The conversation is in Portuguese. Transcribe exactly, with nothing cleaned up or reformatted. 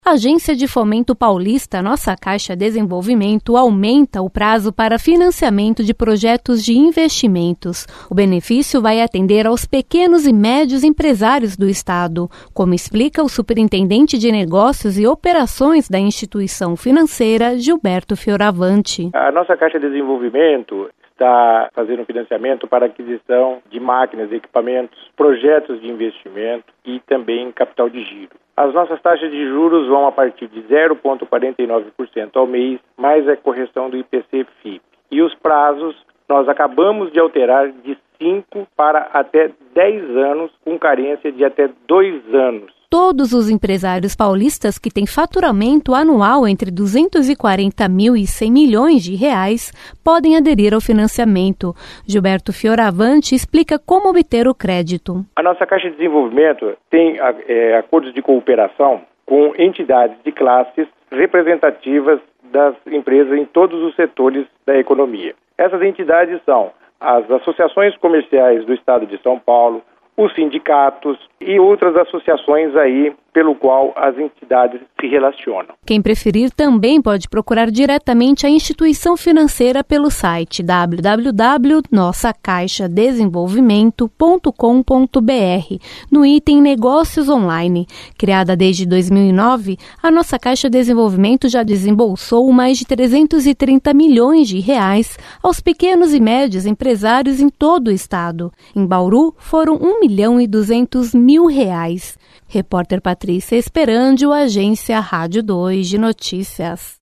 A Agência de Fomento Paulista, Nossa Caixa Desenvolvimento, aumenta o prazo para financiamento de projetos de investimentos. O benefício vai atender aos pequenos e médios empresários do Estado, como explica o superintendente de Negócios e Operações da instituição financeira, Gilberto Fioravante. A Nossa Caixa de Desenvolvimento está fazendo financiamento para aquisição de máquinas, equipamentos, projetos de investimento e também capital de giro. As nossas taxas de juros vão a partir de zero vírgula quarenta e nove por cento ao mês, mais a correção do I P C F I P. E os prazos nós acabamos de alterar de cinco para até dez anos, com carência de até dois anos. Todos os empresários paulistas que têm faturamento anual entre duzentos e quarenta mil e cem milhões de reais podem aderir ao financiamento. Gilberto Fioravante explica como obter o crédito. A nossa Caixa de Desenvolvimento tem é, acordos de cooperação com entidades de classes representativas das empresas em todos os setores da economia. Essas entidades são as associações comerciais do Estado de São Paulo, os sindicatos e outras associações aí pelo qual as entidades se relacionam. Quem preferir também pode procurar diretamente a instituição financeira pelo site w w w ponto nossa caixa desenvolvimento ponto com ponto b r, no item Negócios Online. Criada desde dois mil e nove, a Nossa Caixa Desenvolvimento já desembolsou mais de trezentos e trinta milhões de reais aos pequenos e médios empresários em todo o estado. Em Bauru, foram um milhão e duzentos mil reais. Repórter Patrícia Esperandio, Agência Rádio dois de Notícias.